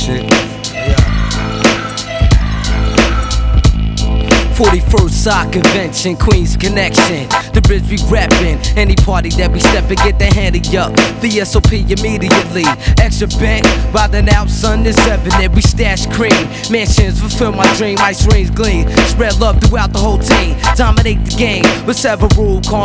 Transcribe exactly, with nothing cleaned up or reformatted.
shit. forty-first Sock Convention, Queens Connection. The bridge we rapping. Any party that we steppin', get the handy up. The S O P immediately. Extra bank, riding out, sun is evident. We stash cream. Mansions fulfill my dream. Ice rings gleam. Spread love throughout the whole team. Dominate the game with several rules.